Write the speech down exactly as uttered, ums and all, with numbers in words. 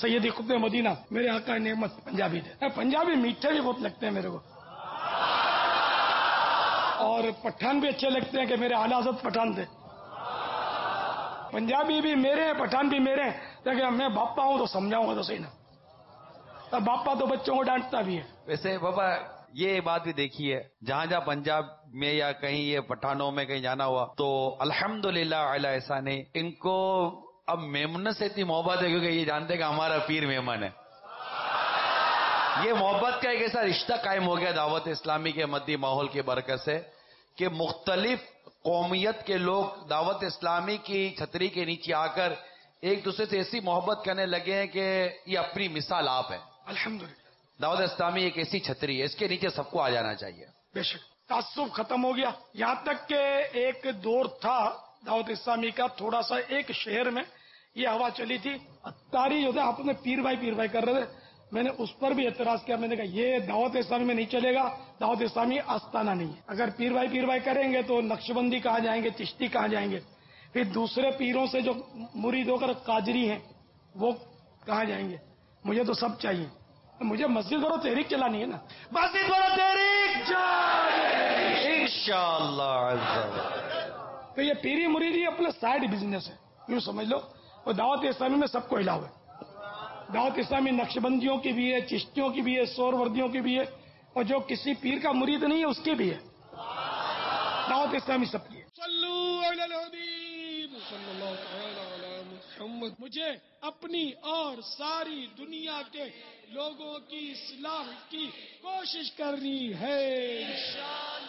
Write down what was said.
سیدی قطب مدینہ میرے آقا نعمت پنجابی تھے. پنجابی میٹھے بھی بہت لگتے ہیں میرے کو, اور پٹھان بھی اچھے لگتے ہیں کہ میرے اعلیٰ حضرت پٹھان تھے. پنجابی بھی میرے ہیں, پٹھان بھی میرے ہیں, لیکن میں باپا ہوں تو سمجھاؤں گا تو صحیح نا. باپا تو بچوں کو ڈانٹتا بھی ہے. ویسے بابا یہ بات بھی دیکھی ہے, جہاں جہاں پنجاب میں یا کہیں یہ پٹھانوں میں کہیں جانا ہوا تو الحمدللہ علی احسان ہے, ان کو اب میمنت سے اتنی محبت ہے کیونکہ یہ جانتے کہ ہمارا پیر میمن ہے. یہ محبت کا ایک ایسا رشتہ قائم ہو گیا دعوت اسلامی کے مدی ماحول کی برکت سے کہ مختلف قومیت کے لوگ دعوت اسلامی کی چھتری کے نیچے آ کر ایک دوسرے سے ایسی محبت کرنے لگے ہیں کہ یہ اپنی مثال آپ ہے. الحمدللہ دعوت اسلامی ایک ایسی چھتری ہے, اس کے نیچے سب کو آ جانا چاہیے. بے شک تعصب ختم ہو گیا. یہاں تک کہ ایک دور تھا دعوت اسلامی کا, تھوڑا سا ایک شہر میں یہ ہوا چلی تھی, اتاری جو تھا اپنے پیر بھائی پیر بھائی کر رہے تھے. میں نے اس پر بھی اعتراض کیا, میں نے کہا یہ دعوت اسلامی میں نہیں چلے گا, دعوت اسلامی آستانہ نہیں ہے. اگر پیر بھائی پیر بھائی کریں گے تو نقشبندی کہاں جائیں گے, چشتی کہاں جائیں گے, پھر دوسرے پیروں سے جو مرید ہو کر قادری ہیں وہ کہاں جائیں گے. مجھے تو سب چاہیے. مجھے مسجد اور تحریک چلانی ہے نا, مسجد اور تحریک انشاءاللہ. تو یہ پیری مریدی اپنا سائڈ بزنس ہے, یوں سمجھ لو. اور دعوت اسلامی میں سب کو ہلاؤ ہے. دعوت اسلامی نقشبندیوں کی بھی ہے, چشتیوں کی بھی ہے, سور وردیوں کی بھی ہے, اور جو کسی پیر کا مرید نہیں ہے اس کی بھی ہے. دعوت اسلامی سب کی ہے. صلو علی الحبیب صلی اللہ تعالی علی محمد. مجھے اپنی اور ساری دنیا کے لوگوں کی اصلاح کی کوشش کرنی ہے.